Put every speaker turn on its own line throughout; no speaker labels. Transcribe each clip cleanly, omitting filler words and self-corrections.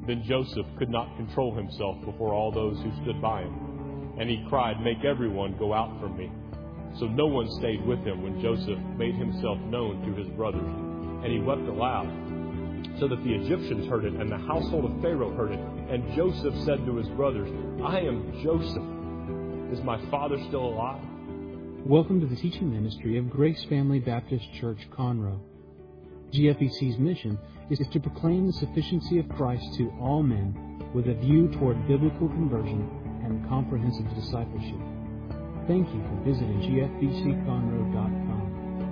Then Joseph could not control himself before all those who stood by him. And he cried, "Make everyone go out from me." So no one stayed with him when Joseph made himself known to his brothers. And he wept aloud, so that the Egyptians heard it, and the household of Pharaoh heard it. And Joseph said to his brothers, "I am Joseph. Is my father still alive?"
Welcome to the teaching ministry of Grace Family Baptist Church, Conroe. GFBC's mission is to proclaim the sufficiency of Christ to all men with a view toward biblical conversion and comprehensive discipleship. Thank you for visiting gfbcconroe.com.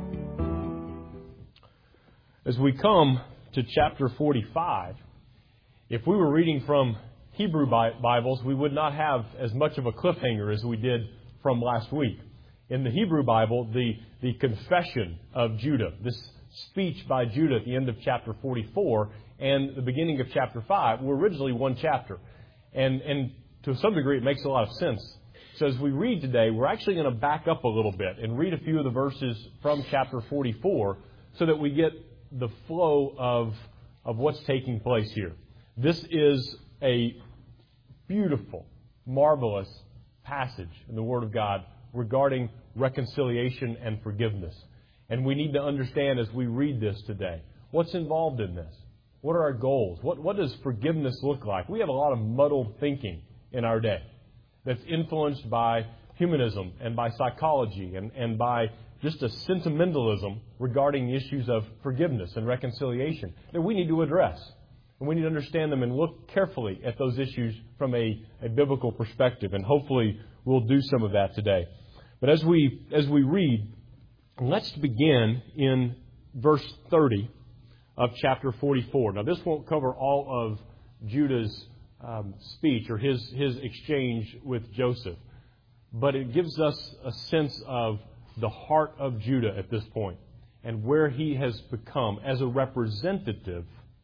As we come to chapter 45, if we were reading from Hebrew Bibles, we would not have as much of a cliffhanger as we did from last week. In the Hebrew Bible, the confession of Judah, this speech by Judah at the end of chapter 44 and the beginning of chapter 5 were originally one chapter. And to some degree, it makes a lot of sense. So as we read today, we're actually going to back up a little bit and read a few of the verses from chapter 44 so that we get the flow of what's taking place here. This is a beautiful, marvelous passage in the Word of God regarding reconciliation and forgiveness. And we need to understand as we read this today, what's involved in this? What are our goals? What does forgiveness look like? We have a lot of muddled thinking in our day that's influenced by humanism and by psychology and by just a sentimentalism regarding issues of forgiveness and reconciliation that we need to address. And we need to understand them and look carefully at those issues from a biblical perspective. And hopefully we'll do some of that today. But as we read, let's begin in verse 30 of chapter 44. Now, this won't cover all of Judah's speech or his exchange with Joseph, but it gives us a sense of the heart of Judah at this point and where he has become as a representative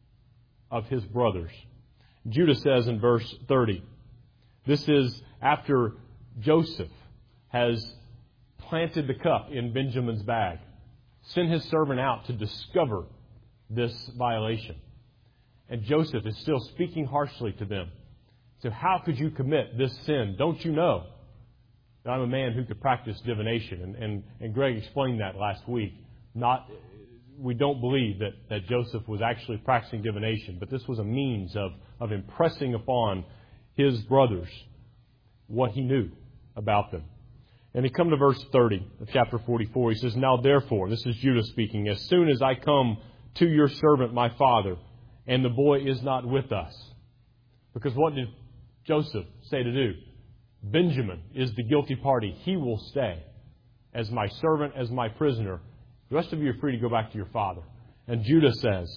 of his brothers. Judah says in verse 30, this is after Joseph has planted the cup in Benjamin's bag, sent his servant out to discover this violation. And Joseph is still speaking harshly to them. So how could you commit this sin? Don't you know that I'm a man who could practice divination? And Greg explained that last week. We don't believe that Joseph was actually practicing divination, but this was a means of impressing upon his brothers what he knew about them. And he come to verse 30 of chapter 44. He says, "Now therefore," this is Judah speaking, "as soon as I come to your servant my father, and the boy is not with us." Because what did Joseph say to do? Benjamin is the guilty party. He will stay as my servant, as my prisoner. The rest of you are free to go back to your father. And Judah says,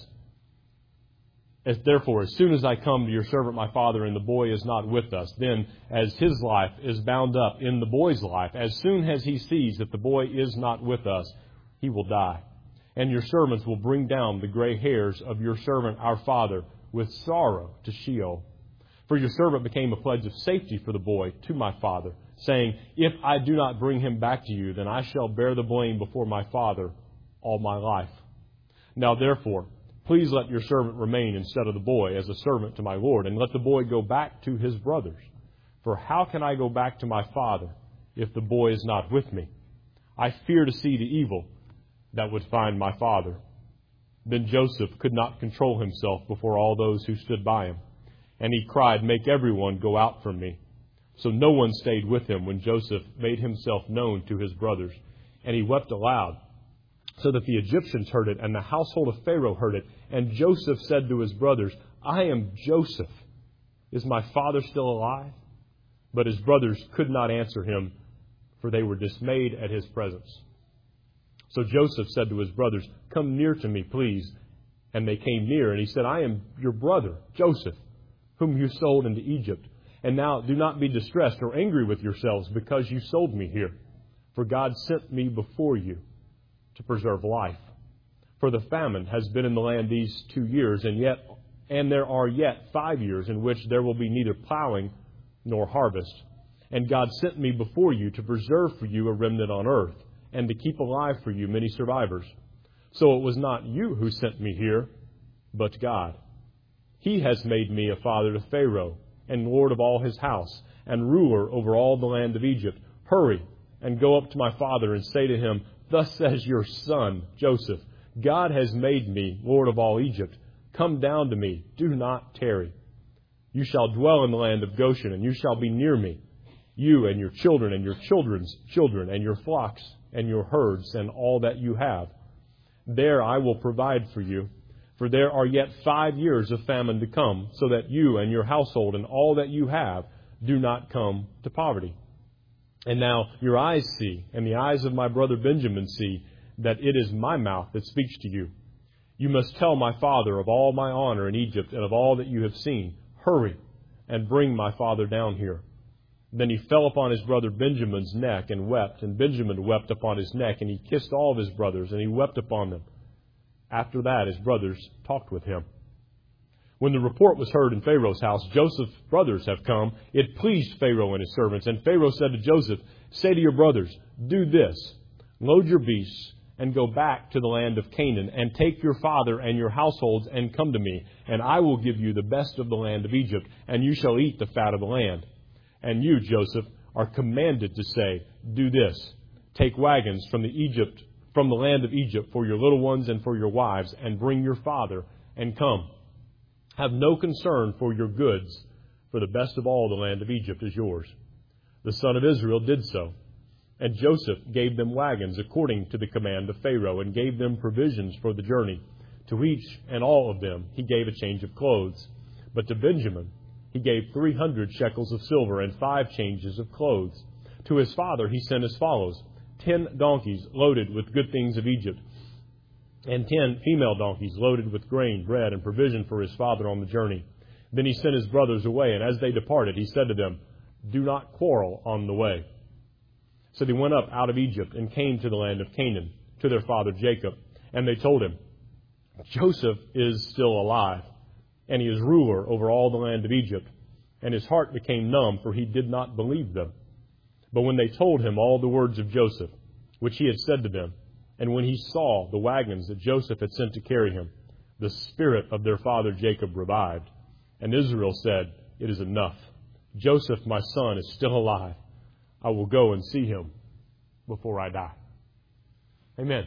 "Therefore, as soon as I come to your servant my father, and the boy is not with us, then as his life is bound up in the boy's life, as soon as he sees that the boy is not with us, he will die. And your servants will bring down the gray hairs of your servant our father with sorrow to Sheol. For your servant became a pledge of safety for the boy to my father, saying, if I do not bring him back to you, then I shall bear the blame before my father all my life. Now therefore, please let your servant remain instead of the boy as a servant to my Lord, and let the boy go back to his brothers. For how can I go back to my father if the boy is not with me? I fear to see the evil that would find my father." Then Joseph could not control himself before all those who stood by him. And he cried, "Make everyone go out from me." So no one stayed with him when Joseph made himself known to his brothers. And he wept aloud, so that the Egyptians heard it, and the household of Pharaoh heard it. And Joseph said to his brothers, "I am Joseph. Is my father still alive?" But his brothers could not answer him, for they were dismayed at his presence. So Joseph said to his brothers, "Come near to me, please." And they came near, and he said, "I am your brother, Joseph, whom you sold into Egypt. And now do not be distressed or angry with yourselves because you sold me here. For God sent me before you to preserve life. For the famine has been in the land these 2 years, and there are yet 5 years in which there will be neither plowing nor harvest. And God sent me before you to preserve for you a remnant on earth, and to keep alive for you many survivors. So it was not you who sent me here, but God. He has made me a father to Pharaoh, and lord of all his house, and ruler over all the land of Egypt. Hurry, and go up to my father, and say to him, Thus says your son, Joseph, God has made me lord of all Egypt. Come down to me, do not tarry. You shall dwell in the land of Goshen, and you shall be near me, you and your children and your children's children, and your flocks and your herds, and all that you have. There I will provide for you, for there are yet 5 years of famine to come, so that you and your household and all that you have do not come to poverty. And now your eyes see, and the eyes of my brother Benjamin see, that it is my mouth that speaks to you. You must tell my father of all my honor in Egypt and of all that you have seen. Hurry, and bring my father down here. Then he fell upon his brother Benjamin's neck and wept, and Benjamin wept upon his neck, and he kissed all of his brothers, and he wept upon them. After that his brothers talked with him. When the report was heard in Pharaoh's house, Joseph's brothers have come, it pleased Pharaoh and his servants. And Pharaoh said to Joseph, Say to your brothers, Do this, load your beasts, and go back to the land of Canaan, and take your father and your households, and come to me, and I will give you the best of the land of Egypt, and you shall eat the fat of the land. And you, Joseph, are commanded to say, Do this, take wagons from the land of Egypt for your little ones and for your wives, and bring your father, and come. Have no concern for your goods, for the best of all the land of Egypt is yours. The son of Israel did so. And Joseph gave them wagons according to the command of Pharaoh, and gave them provisions for the journey. To each and all of them he gave a change of clothes. But to Benjamin he gave 300 shekels of silver and 5 changes of clothes. To his father he sent as follows: 10 donkeys loaded with good things of Egypt, and 10 female donkeys loaded with grain, bread, and provision for his father on the journey. Then he sent his brothers away, and as they departed he said to them, Do not quarrel on the way. So they went up out of Egypt and came to the land of Canaan, to their father Jacob. And they told him, Joseph is still alive, and he is ruler over all the land of Egypt. And his heart became numb, for he did not believe them. But when they told him all the words of Joseph, which he had said to them, and when he saw the wagons that Joseph had sent to carry him, the spirit of their father Jacob revived. And Israel said, It is enough. Joseph, my son, is still alive. I will go and see him before I die. Amen.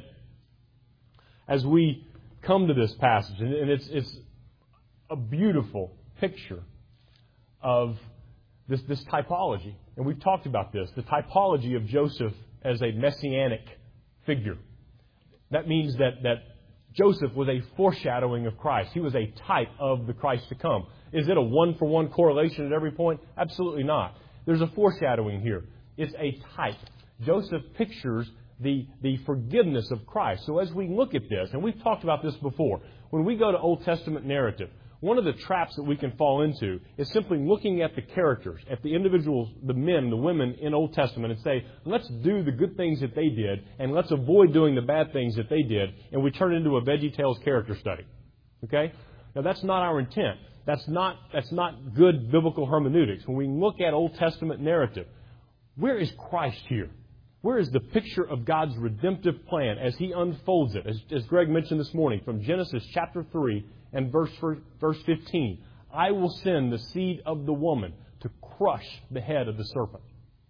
As we come to this passage, and it's a beautiful picture of this typology. And we've talked about this, the typology of Joseph as a messianic figure. That means that Joseph was a foreshadowing of Christ. He was a type of the Christ to come. Is it a one-for-one correlation at every point? Absolutely not. There's a foreshadowing here. It's a type. Joseph pictures the forgiveness of Christ. So as we look at this, and we've talked about this before, when we go to Old Testament narrative, one of the traps that we can fall into is simply looking at the characters, at the individuals, the men, the women in Old Testament, and say, let's do the good things that they did, and let's avoid doing the bad things that they did, and we turn it into a VeggieTales character study. Okay? Now that's not our intent. That's not good biblical hermeneutics. When we look at Old Testament narrative, where is Christ here? Where is the picture of God's redemptive plan as He unfolds it? As Greg mentioned this morning, from Genesis chapter 3 and verse 15, I will send the seed of the woman to crush the head of the serpent.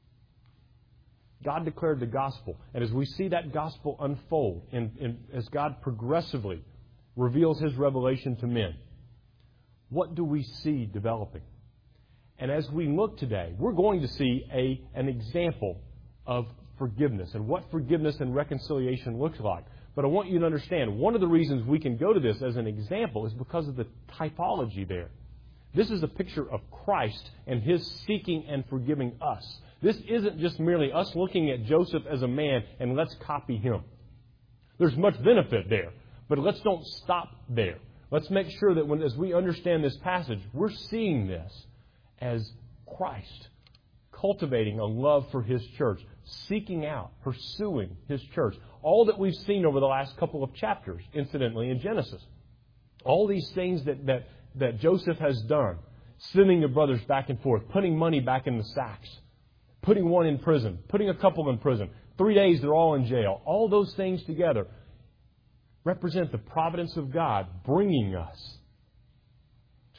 God declared the gospel. And as we see that gospel unfold, as God progressively reveals His revelation to men, what do we see developing? And as we look today, we're going to see an example of forgiveness and what forgiveness and reconciliation looks like. But I want you to understand, one of the reasons we can go to this as an example is because of the typology there. This is a picture of Christ and His seeking and forgiving us. This isn't just merely us looking at Joseph as a man and let's copy him. There's much benefit there, but let's don't stop there. Let's make sure that as we understand this passage, we're seeing this as Christ cultivating a love for His church, seeking out, pursuing His church. All that we've seen over the last couple of chapters, incidentally, in Genesis. All these things that Joseph has done, sending the brothers back and forth, putting money back in the sacks, putting one in prison, putting a couple in prison. 3 days, they're all in jail. All those things together represent the providence of God bringing us to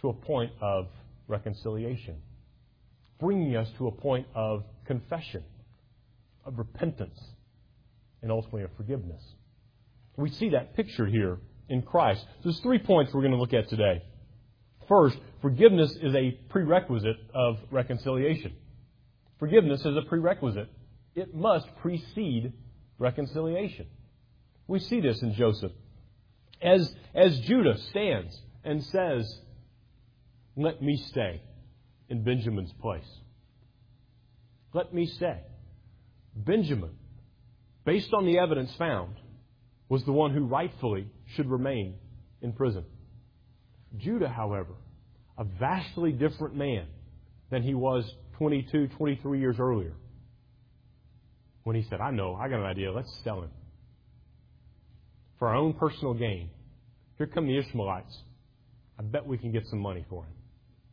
to a point of reconciliation, bringing us to a point of confession, of repentance, and ultimately of forgiveness. We see that pictured here in Christ. So there's 3 points we're going to look at today. First, forgiveness is a prerequisite of reconciliation. Forgiveness is a prerequisite. It must precede reconciliation. We see this in Joseph. As Judah stands and says, "Let me stay in Benjamin's place. Let me stay." Benjamin, based on the evidence found, was the one who rightfully should remain in prison. Judah, however, a vastly different man than he was 22, 23 years earlier, when he said, I got an idea, let's sell him. For our own personal gain. Here come the Ishmaelites. I bet we can get some money for him.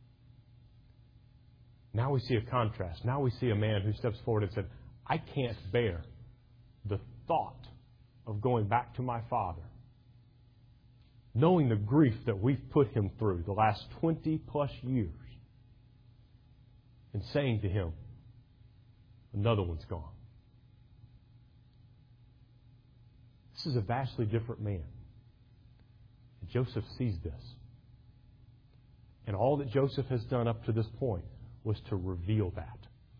Now we see a contrast. Now we see a man who steps forward and said, I can't bear the thought of going back to my father, knowing the grief that we've put him through the last 20 plus years, and saying to him, another one's gone. This is a vastly different man. And Joseph sees this. And all that Joseph has done up to this point was to reveal that.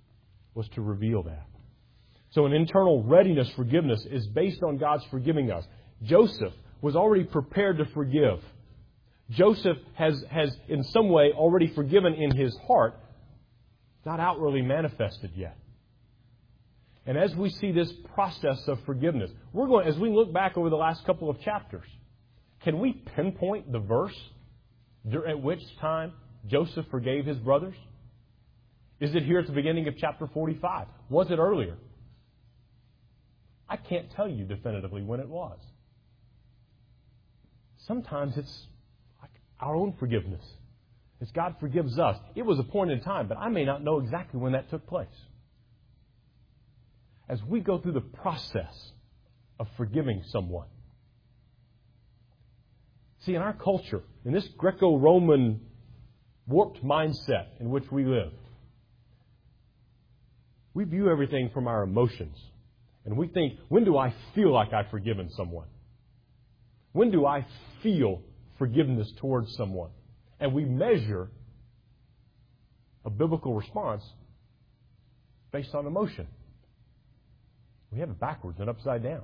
So an internal readiness forgiveness is based on God's forgiving us. Joseph was already prepared to forgive. Joseph has in some way already forgiven in his heart, not outwardly manifested yet. And as we see this process of forgiveness, as we look back over the last couple of chapters, can we pinpoint the verse at which time Joseph forgave his brothers? Is it here at the beginning of chapter 45? Was it earlier? I can't tell you definitively when it was. Sometimes it's like our own forgiveness. As God forgives us. It was a point in time, but I may not know exactly when that took place. As we go through the process of forgiving someone. See, in our culture, in this Greco-Roman warped mindset in which we live, we view everything from our emotions. And we think, when do I feel like I've forgiven someone? When do I feel forgiveness towards someone? And we measure a biblical response based on emotion. We have it backwards and upside down.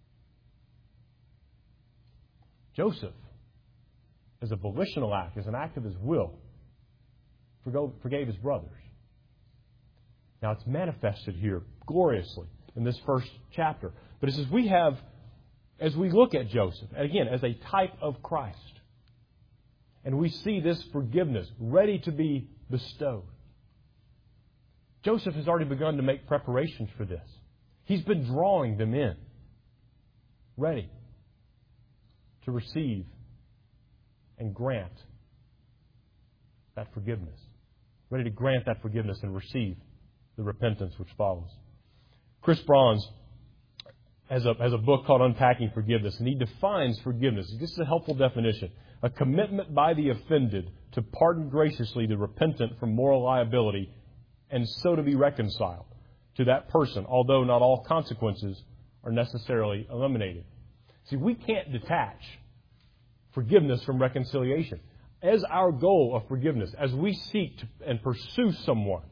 Joseph, as a volitional act, as an act of his will, forgave his brothers. Now it's manifested here gloriously in this first chapter. But as we look at Joseph, again, as a type of Christ, and we see this forgiveness ready to be bestowed, Joseph has already begun to make preparations for this. He's been drawing them in, ready to receive and grant that forgiveness. Ready to grant that forgiveness and receive the repentance which follows. Chris Bronze has a book called Unpacking Forgiveness, and he defines forgiveness. This is a helpful definition. A commitment by the offended to pardon graciously the repentant from moral liability and so to be reconciled to that person, although not all consequences are necessarily eliminated. See, we can't detach forgiveness from reconciliation. As our goal of forgiveness, as we seek to and pursue someone,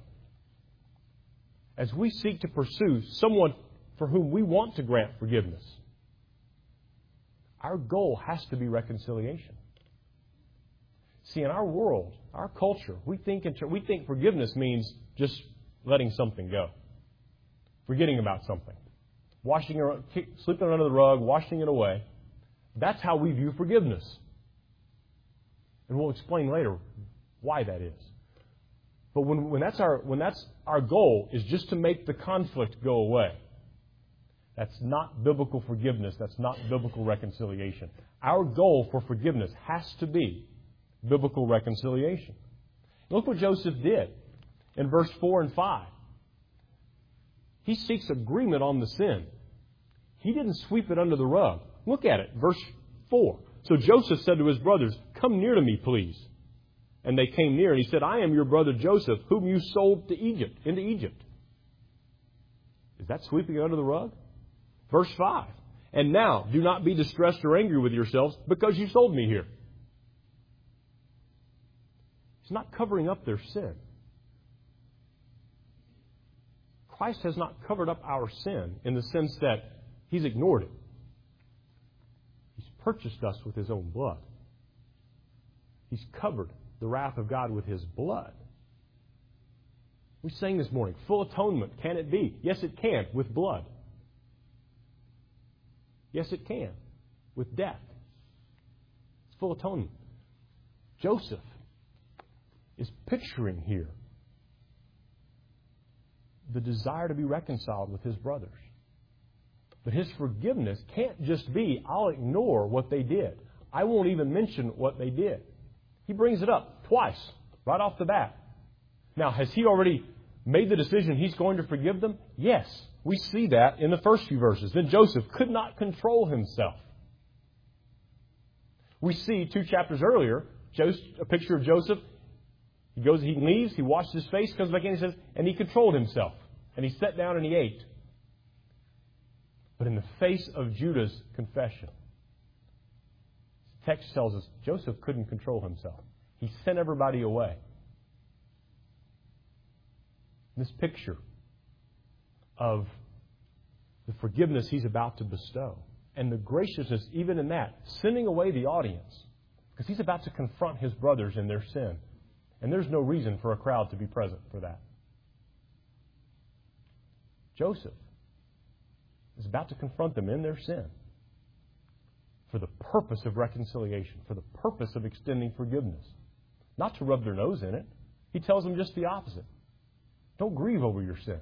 as we seek to pursue someone for whom we want to grant forgiveness, our goal has to be reconciliation. See, in our world, our culture, we think forgiveness means just letting something go, forgetting about something, sweeping it under the rug, washing it away. That's how we view forgiveness. And we'll explain later why that is. But when that's our goal, is just to make the conflict go away, that's not biblical forgiveness. That's not biblical reconciliation. Our goal for forgiveness has to be biblical reconciliation. Look what Joseph did in verse 4 and 5. He seeks agreement on the sin. He didn't sweep it under the rug. Look at it, verse 4. So Joseph said to his brothers, "Come near to me, please." And they came near, and he said, I am your brother Joseph, whom you sold into Egypt. Is that sweeping it under the rug? Verse 5. And now, do not be distressed or angry with yourselves because you sold me here. He's not covering up their sin. Christ has not covered up our sin in the sense that He's ignored it. He's purchased us with His own blood. He's covered the wrath of God with His blood. We sang this morning, full atonement, can it be? Yes, it can, with blood. Yes, it can, with death. It's full atonement. Joseph is picturing here the desire to be reconciled with his brothers. But his forgiveness can't just be, I'll ignore what they did. I won't even mention what they did. He brings it up twice, right off the bat. Now, has he already made the decision he's going to forgive them? Yes. We see that in the first few verses. Then Joseph could not control himself. We see 2 chapters earlier, a picture of Joseph. He leaves, he washes his face, comes back in, he says, and he controlled himself. And he sat down and he ate. But in the face of Judah's confession, the text tells us Joseph couldn't control himself. He sent everybody away. This picture of the forgiveness he's about to bestow and the graciousness even in that, sending away the audience because he's about to confront his brothers in their sin. And there's no reason for a crowd to be present for that. Joseph is about to confront them in their sin for the purpose of reconciliation, for the purpose of extending forgiveness. Not to rub their nose in it. He tells them just the opposite. Don't grieve over your sin.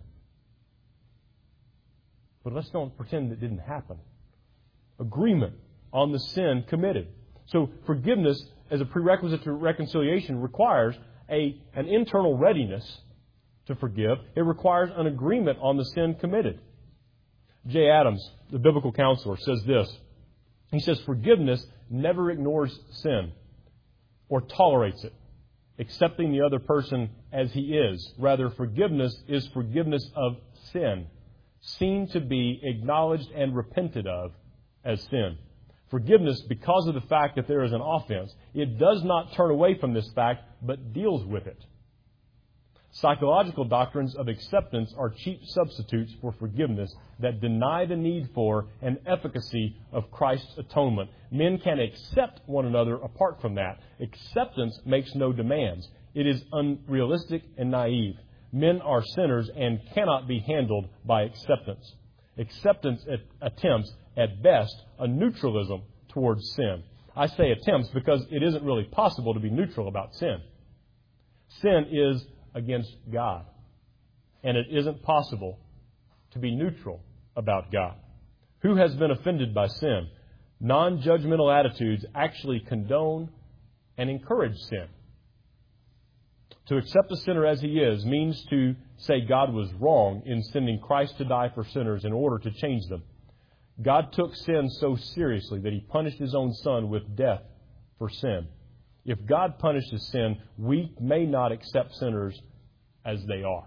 But let's don't pretend it didn't happen. Agreement on the sin committed. So forgiveness as a prerequisite to reconciliation requires an internal readiness to forgive. It requires an agreement on the sin committed. J. Adams, the biblical counselor, says this. He says, forgiveness never ignores sin or tolerates it, accepting the other person as he is. Rather, forgiveness is forgiveness of sin, seen to be acknowledged and repented of as sin. Forgiveness, because of the fact that there is an offense, it does not turn away from this fact, but deals with it. Psychological doctrines of acceptance are cheap substitutes for forgiveness that deny the need for and efficacy of Christ's atonement. Men can accept one another apart from that. Acceptance makes no demands. It is unrealistic and naive. Men are sinners and cannot be handled by acceptance. Acceptance attempts, at best, a neutralism towards sin. I say attempts because it isn't really possible to be neutral about sin. Sin is against God. And it isn't possible to be neutral about God. Who has been offended by sin? Non-judgmental attitudes actually condone and encourage sin. To accept a sinner as he is means to say God was wrong in sending Christ to die for sinners in order to change them. God took sin so seriously that He punished His own Son with death for sin. If God punishes sin, we may not accept sinners as they are.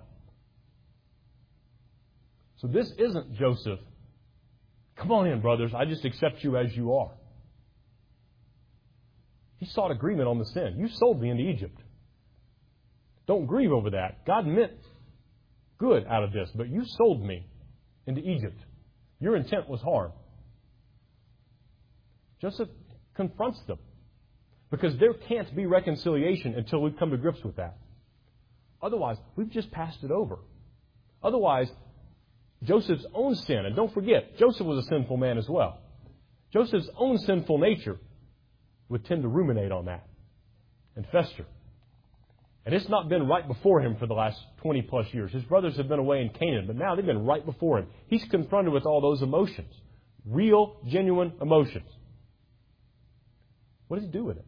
So this isn't Joseph. Come on in, brothers. I just accept you as you are. He sought agreement on the sin. You sold me into Egypt. Don't grieve over that. God meant good out of this, but you sold me into Egypt. Your intent was harm. Joseph confronts them because there can't be reconciliation until we come to grips with that. Otherwise, we've just passed it over. Otherwise, Joseph's own sin, and don't forget, Joseph was a sinful man as well. Joseph's own sinful nature would tend to ruminate on that and fester. And it's not been right before him for the last 20 plus years. His brothers have been away in Canaan, but now they've been right before him. He's confronted with all those emotions. Real, genuine emotions. What does he do with it?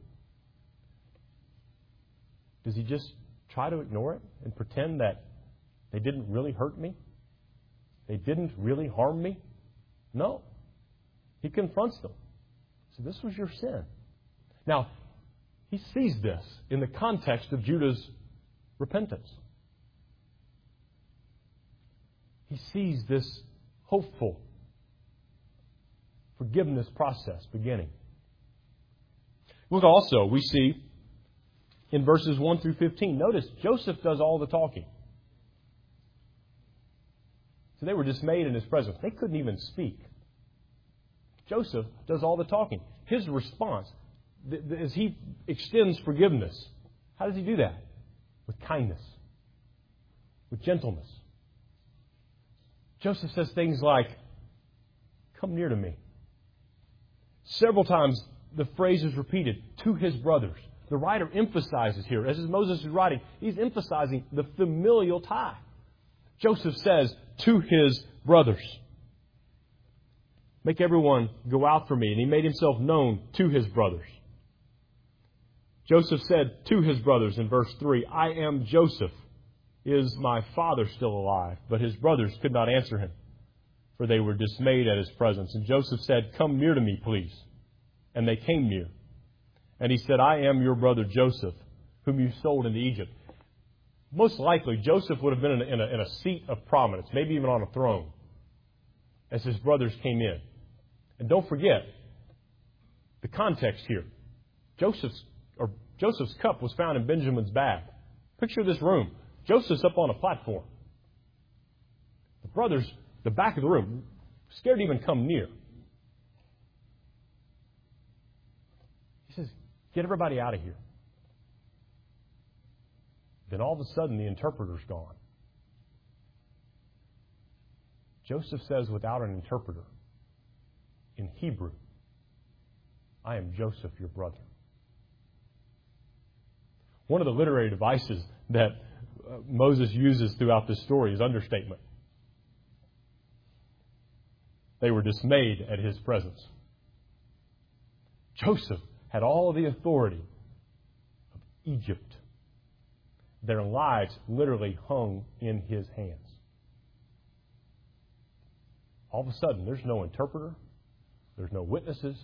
Does he just try to ignore it and pretend that they didn't really hurt me? They didn't really harm me? No. He confronts them. So this was your sin. Now, He sees this in the context of Judah's repentance. He sees this hopeful forgiveness process beginning. Look also, we see in verses 1 through 15, notice Joseph does all the talking. So they were dismayed in his presence. They couldn't even speak. Joseph does all the talking. His response, as he extends forgiveness, how does he do that? With kindness, with gentleness. Joseph says things like, "Come near to me." Several times the phrase is repeated, "to his brothers." The writer emphasizes here, as Moses is writing, he's emphasizing the familial tie. Joseph says, "to his brothers." Make everyone go out for me. And he made himself known to his brothers. Joseph said to his brothers in verse 3, "I am Joseph. Is my father still alive?" But his brothers could not answer him, for they were dismayed at his presence. And Joseph said, "Come near to me, please." And they came near. And he said, "I am your brother Joseph, whom you sold into Egypt." Most likely, Joseph would have been in a seat of prominence, maybe even on a throne, as his brothers came in. And don't forget the context here. Joseph's cup was found in Benjamin's bag. Picture this room. Joseph's up on a platform. The brothers, the back of the room, scared to even come near. He says, "Get everybody out of here." Then all of a sudden the interpreter's gone. Joseph says without an interpreter, in Hebrew, "I am Joseph, your brother." One of the literary devices that Moses uses throughout this story is understatement. They were dismayed at his presence. Joseph had all the authority of Egypt. Their lives literally hung in his hands. All of a sudden, there's no interpreter. There's no witnesses.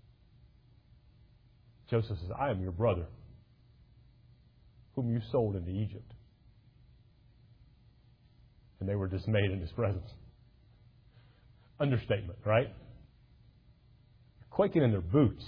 Joseph says, "I am your brother, whom you sold into Egypt." And they were dismayed in his presence. Understatement, right? Quaking in their boots.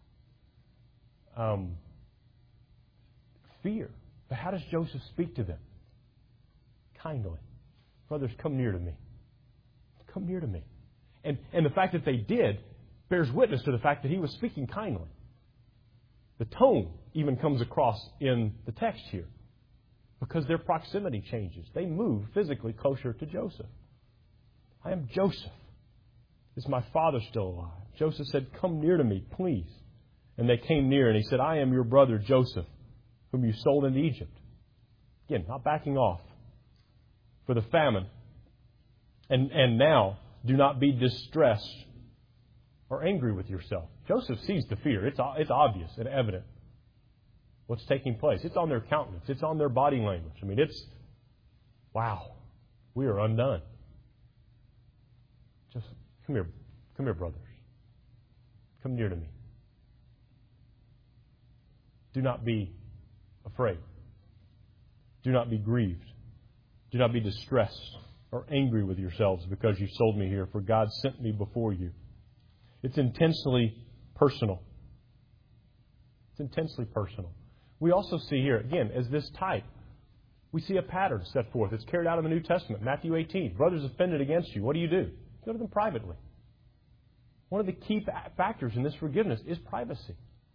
Fear. But how does Joseph speak to them? Kindly. "Brothers, come near to me. Come near to me." And the fact that they did bears witness to the fact that he was speaking kindly. The tone even comes across in the text here, because their proximity changes. They move physically closer to Joseph. "I am Joseph. Is my father still alive?" Joseph said, "Come near to me, please." And they came near, and he said, "I am your brother Joseph, whom you sold into Egypt." Again, not backing off for the famine. And now, do not be distressed or angry with yourself. Joseph sees the fear. It's obvious and evident what's taking place. It's on their countenance. It's on their body language. I mean, wow, we are undone. Just come here, brothers. Come near to me. Do not be afraid. Do not be grieved. Do not be distressed or angry with yourselves because you sold me here, for God sent me before you. It's intensely personal. It's intensely personal. We also see here, again, as this type, we see a pattern set forth. It's carried out in the New Testament. Matthew 18. Brothers offended against you. What do? Go to them privately. One of the key factors in this forgiveness is privacy.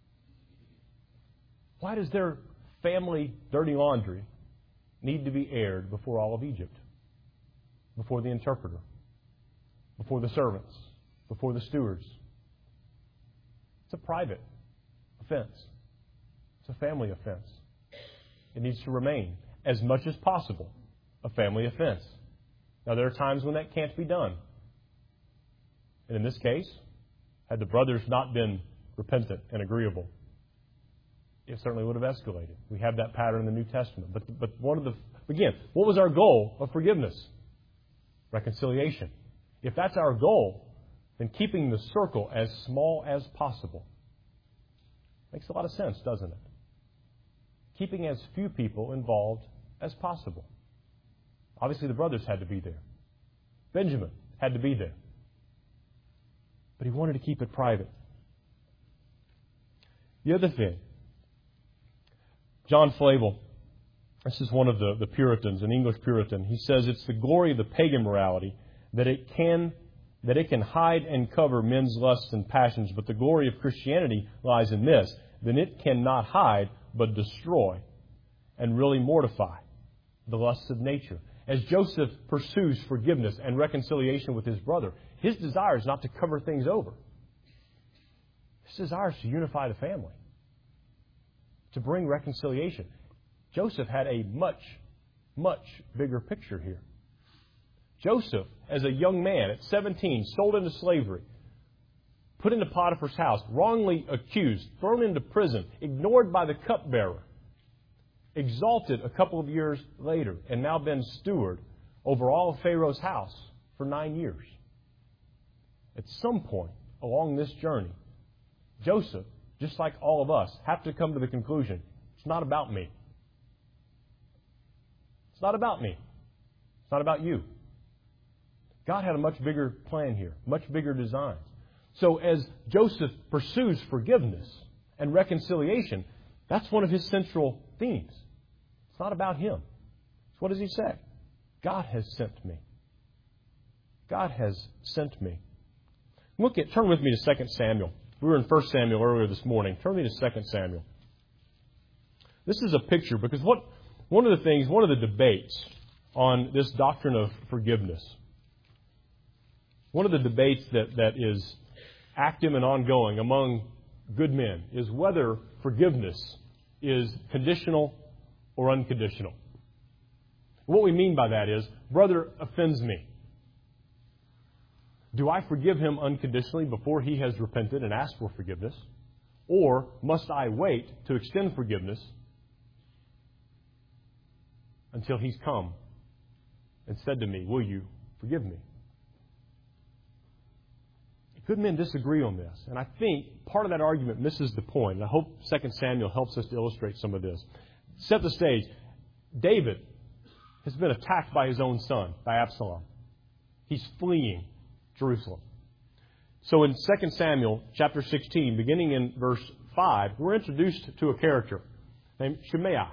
Why does their family dirty laundry need to be aired before all of Egypt? Before the interpreter? Before the servants? Before the stewards? It's a private offense. It's a family offense. It needs to remain, as much as possible, a family offense. Now, there are times when that can't be done. And in this case, had the brothers not been repentant and agreeable, it certainly would have escalated. We have that pattern in the New Testament. But again, what was our goal of forgiveness? Reconciliation. If that's our goal, then keeping the circle as small as possible makes a lot of sense, doesn't it? keeping as few people involved as possible. Obviously, the brothers had to be there. Benjamin had to be there. But he wanted to keep it private. The other thing, John Flavel, this is one of the Puritans, an English Puritan. He says it's the glory of the pagan morality that it can hide and cover men's lusts and passions, but the glory of Christianity lies in this, that it cannot hide but destroy and really mortify the lusts of nature. As Joseph pursues forgiveness and reconciliation with his brother, his desire is not to cover things over. His desire is to unify the family, to bring reconciliation. Joseph had a much, much bigger picture here. Joseph, as a young man at 17, sold into slavery, put into Potiphar's house, wrongly accused, thrown into prison, ignored by the cupbearer, exalted a couple of years later, and now been steward over all of Pharaoh's house for 9 years. At some point along this journey, Joseph, just like all of us, have to come to the conclusion, it's not about me. It's not about me. It's not about you. God had a much bigger plan here, much bigger designs. So as Joseph pursues forgiveness and reconciliation, that's one of his central themes. It's not about him. So what does he say? God has sent me. God has sent me. Turn with me to 2 Samuel. We were in 1 Samuel earlier this morning. Turn me to 2 Samuel. This is a picture because one of the debates on this doctrine of forgiveness, one of the debates that is active and ongoing among good men is whether forgiveness is conditional or unconditional. What we mean by that is, brother offends me. Do I forgive him unconditionally before he has repented and asked for forgiveness? Or must I wait to extend forgiveness until he's come and said to me, will you forgive me? Good men disagree on this. And I think part of that argument misses the point. And I hope 2 Samuel helps us to illustrate some of this. Set the stage. David has been attacked by his own son, by Absalom. He's fleeing Jerusalem. So in 2 Samuel chapter 16, beginning in verse 5, we're introduced to a character named Shimei.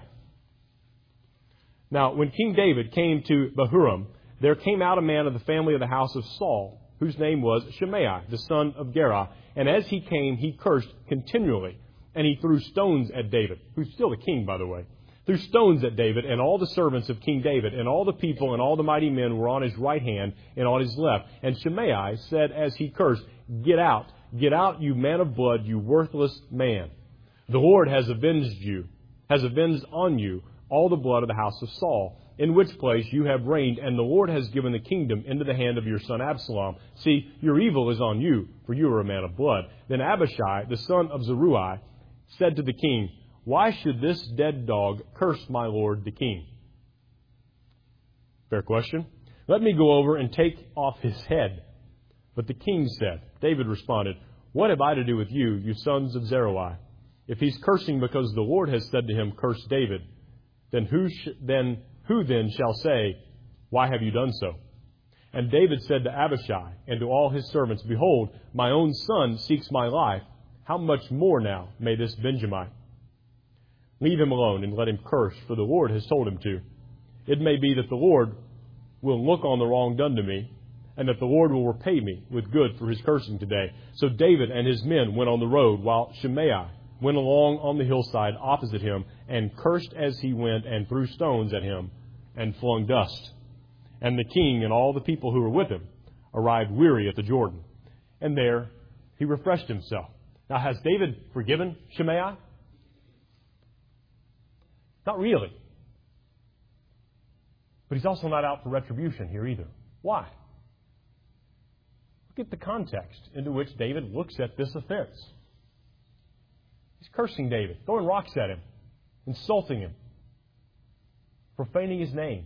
Now, when King David came to Bahurim, there came out a man of the family of the house of Saul, whose name was Shimei, the son of Gera. And as he came, he cursed continually, and he threw stones at David, who's still the king, by the way. Threw stones at David, and all the servants of King David, and all the people, and all the mighty men were on his right hand and on his left. And Shimei said as he cursed, get out, you man of blood, you worthless man. The Lord has avenged on you all the blood of the house of Saul, in which place you have reigned, and the Lord has given the kingdom into the hand of your son Absalom. See, your evil is on you, for you are a man of blood. Then Abishai, the son of Zeruiah, said to the king, why should this dead dog curse my lord the king? Fair question. Let me go over and take off his head. But the king said, David responded, what have I to do with you, you sons of Zeruiah? If he's cursing because the Lord has said to him, curse David, then who then shall say, why have you done so? And David said to Abishai and to all his servants, behold, my own son seeks my life. How much more now may this Benjamite? Leave him alone and let him curse, for the Lord has told him to. It may be that the Lord will look on the wrong done to me, and that the Lord will repay me with good for his cursing today. So David and his men went on the road, while Shimei went along on the hillside opposite him, and cursed as he went, and threw stones at him, and flung dust. And the king and all the people who were with him arrived weary at the Jordan. And there he refreshed himself. Now, has David forgiven Shimei? Not really. But he's also not out for retribution here either. Why? Look at the context into which David looks at this offense. He's cursing David, throwing rocks at him, insulting him, profaning his name.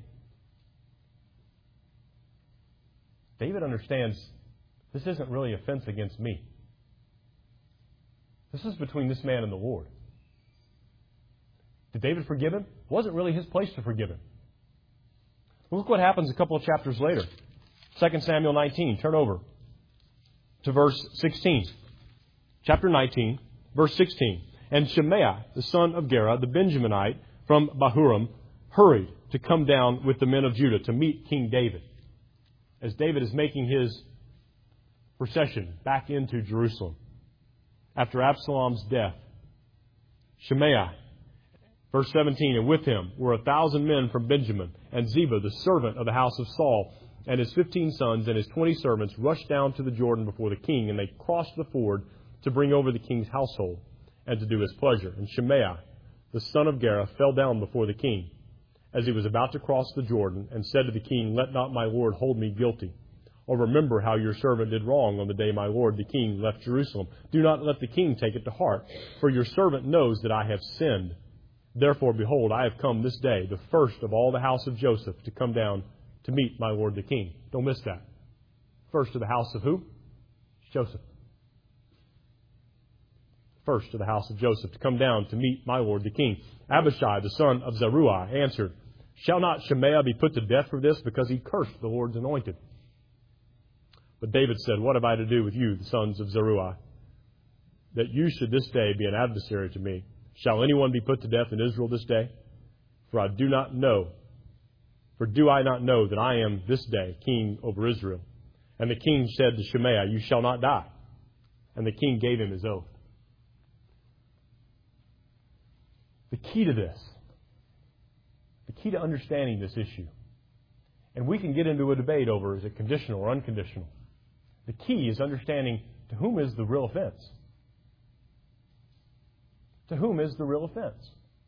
David understands this isn't really offense against me. This is between this man and the Lord. Did David forgive him? It wasn't really his place to forgive him. Well, look what happens a couple of chapters later. 2 Samuel 19. Turn over to verse 16. Chapter 19, verse 16. And Shimei, the son of Gera, the Benjaminite from Bahurim, hurried to come down with the men of Judah to meet King David, as David is making his procession back into Jerusalem after Absalom's death. Shimei, verse 17, and with him were 1,000 men from Benjamin, and Ziba, the servant of the house of Saul, and his 15 sons and his 20 servants rushed down to the Jordan before the king, and they crossed the ford to bring over the king's household and to do his pleasure. And Shimei, the son of Gera, fell down before the king as he was about to cross the Jordan, and said to the king, Let not my lord hold me guilty. Or remember how your servant did wrong on the day my lord the king left Jerusalem. Do not let the king take it to heart, for your servant knows that I have sinned. Therefore, behold, I have come this day, the first of all the house of Joseph, to come down to meet my lord the king. Don't miss that. First of the house of who? Joseph. First of the house of Joseph, to come down to meet my lord the king. Abishai, the son of Zeruiah, answered, Shall not Shimei be put to death for this, because he cursed the Lord's anointed? But David said, What have I to do with you, the sons of Zeruiah, that you should this day be an adversary to me? Shall anyone be put to death in Israel this day? For do I not know that I am this day king over Israel? And the king said to Shimei, You shall not die. And the king gave him his oath. The key to this, the key to understanding this issue, and we can get into a debate over, is it conditional or unconditional? The key is understanding to whom is the real offense. To whom is the real offense?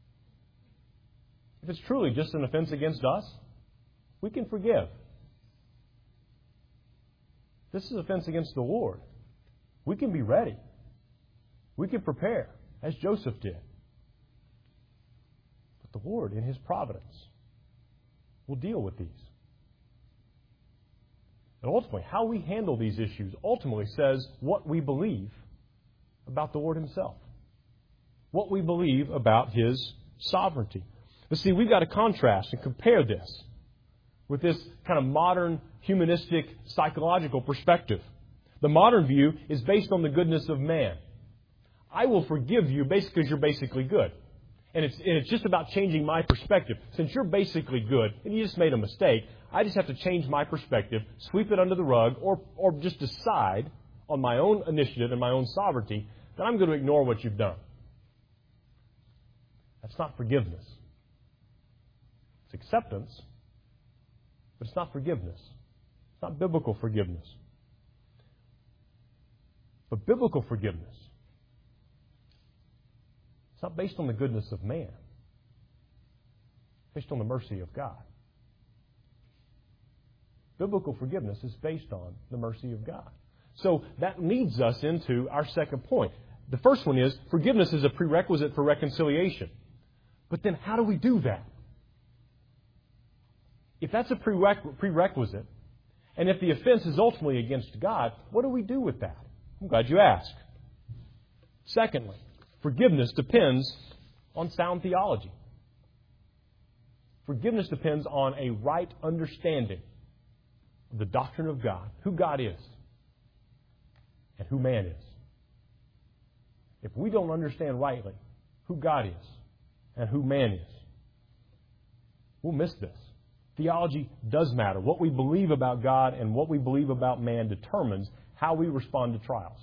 If it's truly just an offense against us, we can forgive. This is an offense against the Lord. We can be ready. We can prepare, as Joseph did. But the Lord, in His providence, will deal with these. And ultimately, how we handle these issues ultimately says what we believe about the Lord Himself. What we believe about His sovereignty. But see, we've got to contrast and compare this with this kind of modern, humanistic, psychological perspective. The modern view is based on the goodness of man. I will forgive you because you're basically good. And it's just about changing my perspective. Since you're basically good and you just made a mistake, I just have to change my perspective, sweep it under the rug, or just decide on my own initiative and my own sovereignty that I'm going to ignore what you've done. That's not forgiveness. It's acceptance, but it's not forgiveness. It's not biblical forgiveness. But biblical forgiveness, it's not based on the goodness of man. It's based on the mercy of God. Biblical forgiveness is based on the mercy of God. So that leads us into our second point. The first one is forgiveness is a prerequisite for reconciliation. But then how do we do that? If that's a prerequisite, and if the offense is ultimately against God, what do we do with that? I'm glad you asked. Secondly, forgiveness depends on sound theology. Forgiveness depends on a right understanding of the doctrine of God, who God is, and who man is. If we don't understand rightly who God is and who man is, we'll miss this. Theology does matter. What we believe about God and what we believe about man determines how we respond to trials.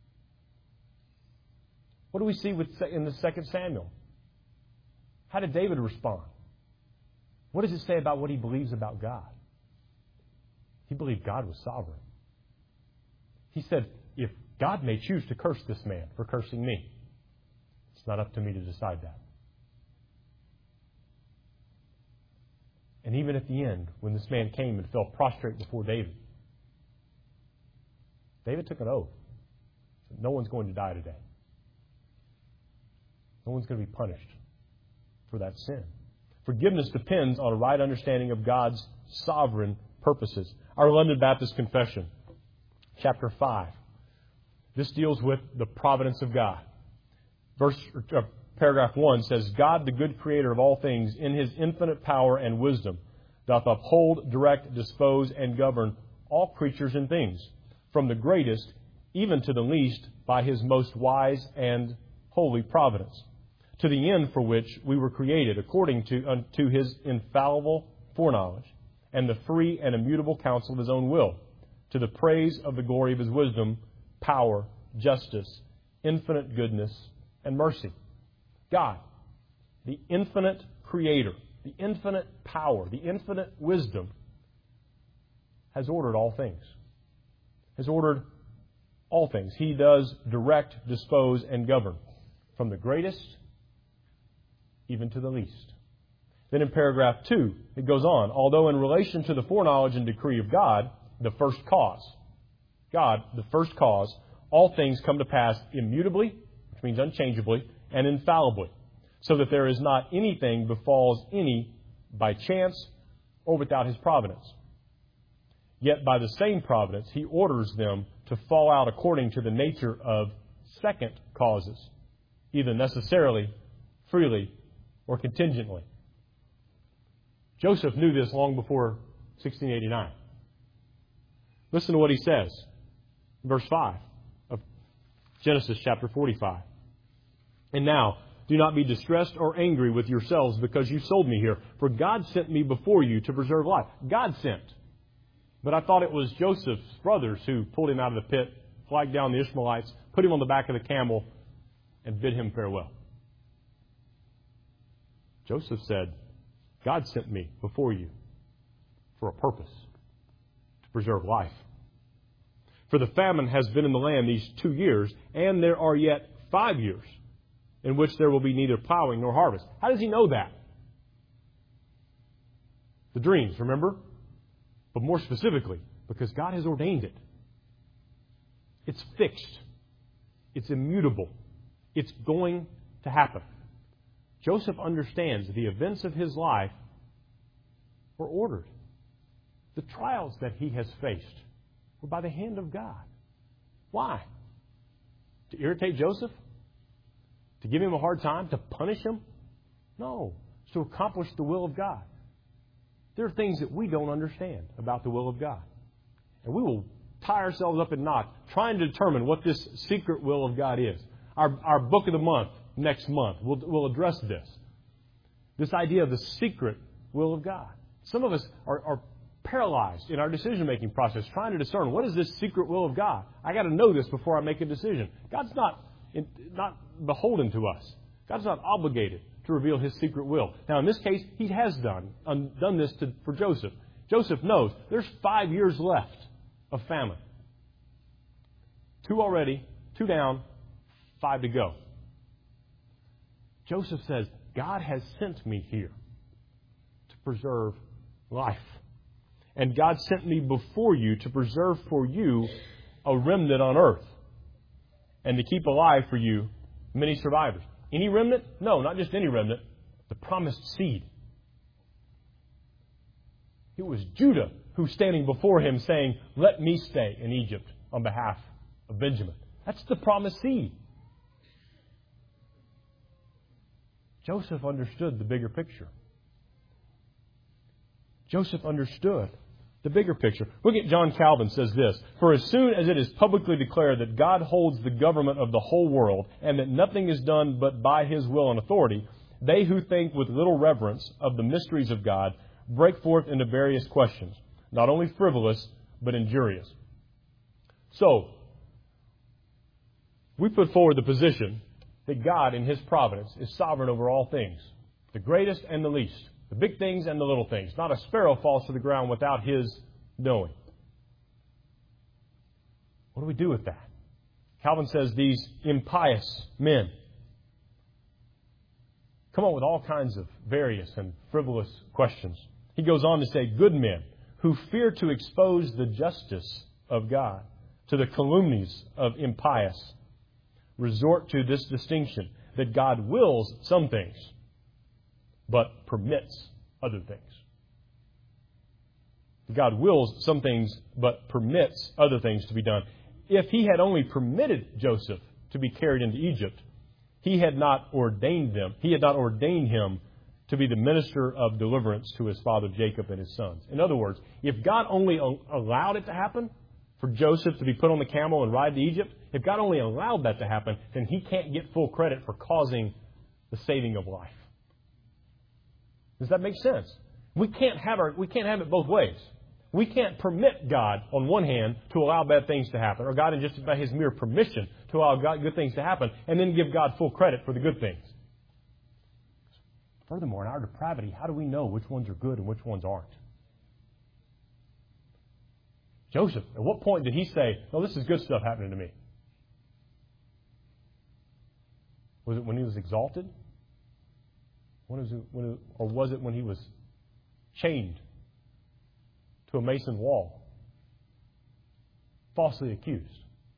What do we see in the 2 Samuel? How did David respond? What does it say about what he believes about God? He believed God was sovereign. He said, if God may choose to curse this man for cursing me, it's not up to me to decide that. And even at the end, when this man came and fell prostrate before David, David took an oath. No one's going to die today. No one's going to be punished for that sin. Forgiveness depends on a right understanding of God's sovereign purposes. Our London Baptist Confession, chapter 5. This deals with the providence of God. paragraph 1 says, God, the good creator of all things, in his infinite power and wisdom, doth uphold, direct, dispose, and govern all creatures and things, from the greatest even to the least, by his most wise and holy providence, to the end for which we were created, according to his infallible foreknowledge, and the free and immutable counsel of his own will, to the praise of the glory of his wisdom, power, justice, infinite goodness, and mercy. God, the infinite creator, the infinite power, the infinite wisdom, has ordered all things. Has ordered all things. He does direct, dispose, and govern, from the greatest even to the least. Then in paragraph 2, it goes on, although in relation to the foreknowledge and decree of God, the first cause, God, the first cause, all things come to pass immutably, which means unchangeably, and infallibly, so that there is not anything befalls any by chance or without his providence. Yet by the same providence, he orders them to fall out according to the nature of second causes, either necessarily, freely, or contingently. Joseph knew this long before 1689. Listen to what he says. Verse 5 of Genesis chapter 45. And now, do not be distressed or angry with yourselves because you sold me here. For God sent me before you to preserve life. God sent. But I thought it was Joseph's brothers who pulled him out of the pit, flagged down the Ishmaelites, put him on the back of the camel, and bid him farewell. Joseph said, God sent me before you for a purpose, to preserve life. For the famine has been in the land these 2 years, and there are yet 5 years in which there will be neither plowing nor harvest. How does he know that? The dreams, remember? But more specifically, because God has ordained it. It's fixed. It's immutable. It's going to happen. Joseph understands the events of his life were ordered. The trials that he has faced were by the hand of God. Why? To irritate Joseph? To give him a hard time? To punish him? No. It's to accomplish the will of God. There are things that we don't understand about the will of God. And we will tie ourselves up in knots trying to determine what this secret will of God is. Our book of the month next month will address this. This idea of the secret will of God. Some of us are paralyzed in our decision-making process trying to discern what is this secret will of God. I got to know this before I make a decision. God's not beholden to us. God's not obligated to reveal his secret will. Now, in this case, he has done this for Joseph. Joseph knows there's 5 years left of famine. 2 already, 2 down, 5 to go. Joseph says, God has sent me here to preserve life. And God sent me before you to preserve for you a remnant on earth and to keep alive for you many survivors. Any remnant? No, not just any remnant. The promised seed. It was Judah who was standing before him saying, let me stay in Egypt on behalf of Benjamin. That's the promised seed. Joseph understood the bigger picture. Joseph understood the bigger picture. Look at John Calvin says this, for as soon as it is publicly declared that God holds the government of the whole world and that nothing is done but by his will and authority, they who think with little reverence of the mysteries of God break forth into various questions, not only frivolous, but injurious. So, we put forward the position that God in his providence is sovereign over all things, the greatest and the least, the big things and the little things. Not a sparrow falls to the ground without his knowing. What do we do with that? Calvin says these impious men come up with all kinds of various and frivolous questions. He goes on to say, good men who fear to expose the justice of God to the calumnies of impious resort to this distinction that God wills some things but permits other things. God wills some things but permits other things to be done. If he had only permitted Joseph to be carried into Egypt, He had not ordained them. He had not ordained him to be the minister of deliverance to his father Jacob and his sons. In other words, if God only allowed it to happen, for Joseph to be put on the camel and ride to Egypt, if God only allowed that to happen, then he can't get full credit for causing the saving of life. Does that make sense? We can't have it both ways. We can't permit God, on one hand, to allow bad things to happen, or God in just by His mere permission to allow good things to happen, and then give God full credit for the good things. Furthermore, in our depravity, how do we know which ones are good and which ones aren't? Joseph, at what point did he say, "No, this is good stuff happening to me"? Was it when he was exalted? Or was it when he was chained to a mason wall, falsely accused?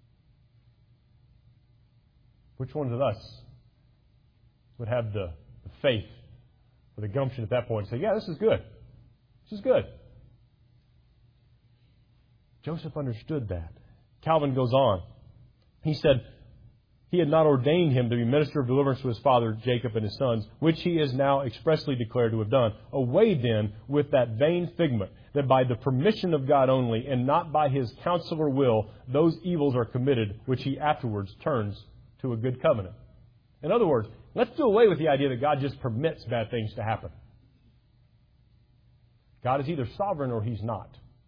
Which ones of us would have the faith or the gumption at that point and say, "Yeah, this is good. This is good"? Joseph understood that. Calvin goes on. He said, he had not ordained him to be minister of deliverance to his father Jacob and his sons, which he is now expressly declared to have done. Away then with that vain figment, that by the permission of God only, and not by his counsel or will, those evils are committed, which he afterwards turns to a good covenant. In other words, let's do away with the idea that God just permits bad things to happen. God is either sovereign or He's not.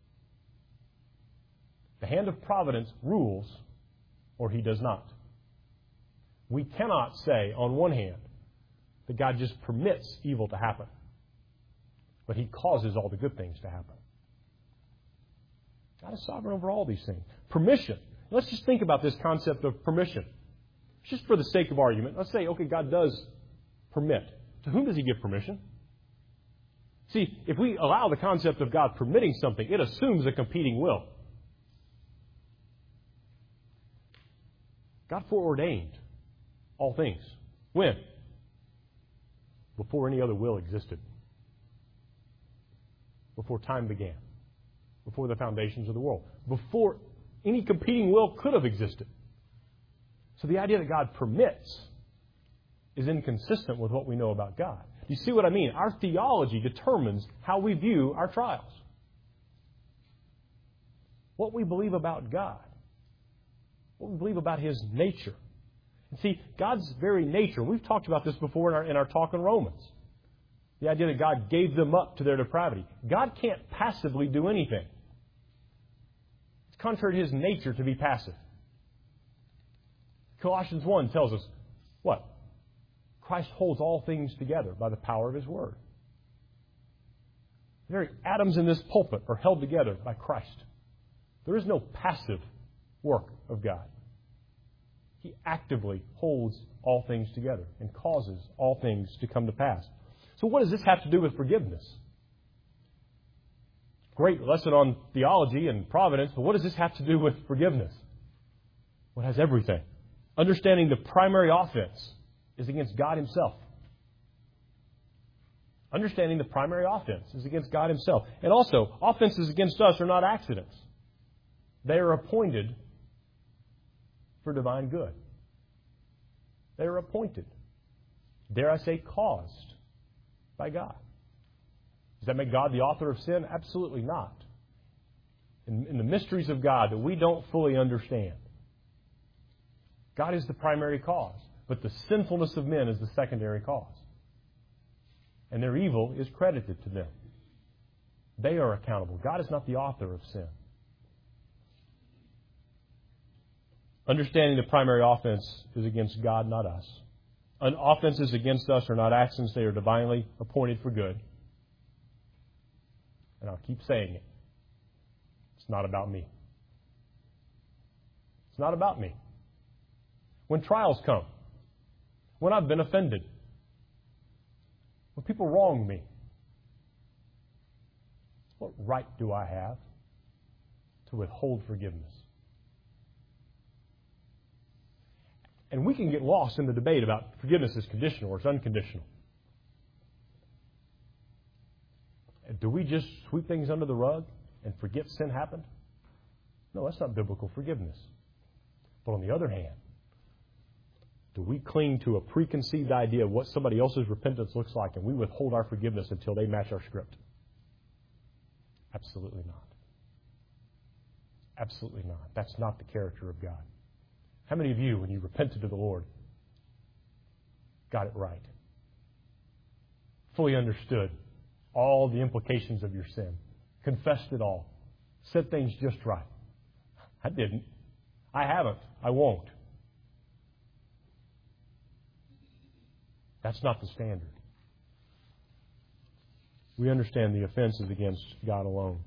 The hand of providence rules, or He does not. We cannot say, on one hand, that God just permits evil to happen, but He causes all the good things to happen. God is sovereign over all these things. Permission. Let's just think about this concept of permission. Just for the sake of argument, let's say, okay, God does permit. To whom does He give permission? See, if we allow the concept of God permitting something, it assumes a competing will. God foreordained all things. When? Before any other will existed. Before time began. Before the foundations of the world. Before any competing will could have existed. So the idea that God permits is inconsistent with what we know about God. You see what I mean? Our theology determines how we view our trials. What we believe about God. What we believe about His nature. And see, God's very nature, we've talked about this before in our talk on Romans. The idea that God gave them up to their depravity. God can't passively do anything. It's contrary to His nature to be passive. Colossians 1 tells us, what? Christ holds all things together by the power of His Word. The very atoms in this pulpit are held together by Christ. There is no passive work of God. He actively holds all things together and causes all things to come to pass. So what does this have to do with forgiveness? Great lesson on theology and providence, but what does this have to do with forgiveness? Well, it has everything. Understanding the primary offense is against God Himself. Understanding the primary offense is against God Himself. And also, offenses against us are not accidents. They are appointed for divine good. They are appointed. Dare I say, caused by God. Does that make God the author of sin? Absolutely not. In the mysteries of God that we don't fully understand, God is the primary cause, but the sinfulness of men is the secondary cause. And their evil is credited to them. They are accountable. God is not the author of sin. Understanding the primary offense is against God, not us. Offenses against us are not accidents. They are divinely appointed for good. And I'll keep saying it. It's not about me. It's not about me. When trials come, when I've been offended, when people wrong me, what right do I have to withhold forgiveness? And we can get lost in the debate about forgiveness is conditional or it's unconditional. Do we just sweep things under the rug and forget sin happened? No, that's not biblical forgiveness. But on the other hand, Do we cling to a preconceived idea of what somebody else's repentance looks like, and we withhold our forgiveness until they match our script? Absolutely not. Absolutely not. That's not the character of God. How many of you, when you repented to the Lord, got it right? Fully understood all the implications of your sin. Confessed it all. Said things just right. I didn't. I haven't. I won't. That's not the standard. We understand the offense is against God alone.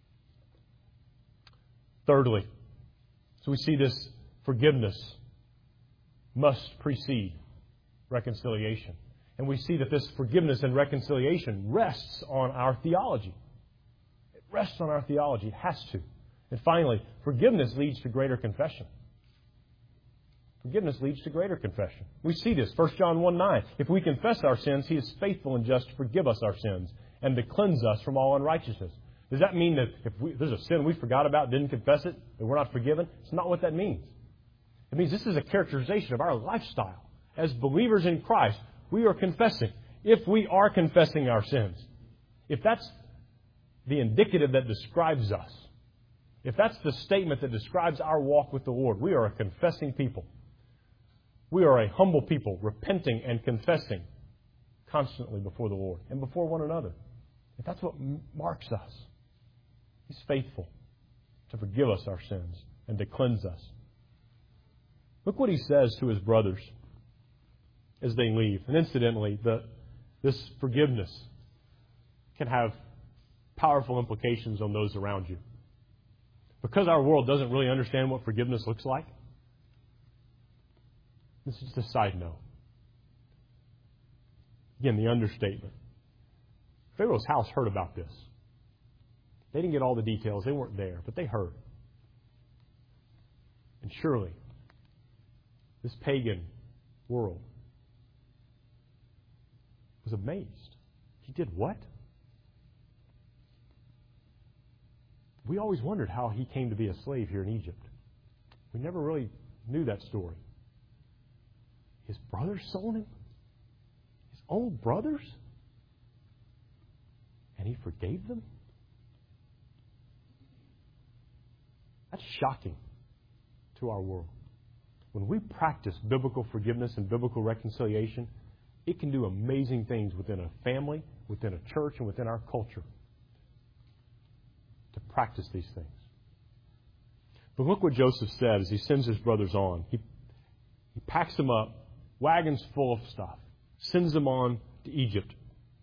Thirdly, so we see this forgiveness must precede reconciliation. And we see that this forgiveness and reconciliation rests on our theology. It rests on our theology. It has to. And finally, forgiveness leads to greater confession. Forgiveness leads to greater confession. We see this. 1 John 1:9. If we confess our sins, He is faithful and just to forgive us our sins and to cleanse us from all unrighteousness. Does that mean that if there's a sin we forgot about, didn't confess it, that we're not forgiven? It's not what that means. It means this is a characterization of our lifestyle. As believers in Christ, we are confessing. If we are confessing our sins, if that's the indicative that describes us, if that's the statement that describes our walk with the Lord, we are a confessing people. We are a humble people, repenting and confessing constantly before the Lord and before one another. If that's what marks us, He's faithful to forgive us our sins and to cleanse us. Look what He says to His brothers as they leave. And incidentally, this forgiveness can have powerful implications on those around you. Because our world doesn't really understand what forgiveness looks like, this is just a side note. Again, the understatement. Pharaoh's house heard about this. They didn't get all the details. They weren't there, but they heard. And surely, this pagan world was amazed. He did what? We always wondered how he came to be a slave here in Egypt. We never really knew that story. His brothers sold him? His own brothers? And he forgave them? That's shocking to our world. When we practice biblical forgiveness and biblical reconciliation, it can do amazing things within a family, within a church, and within our culture. To practice these things. But look what Joseph said as he sends his brothers on. He packs them up, wagons full of stuff, sends them on to Egypt.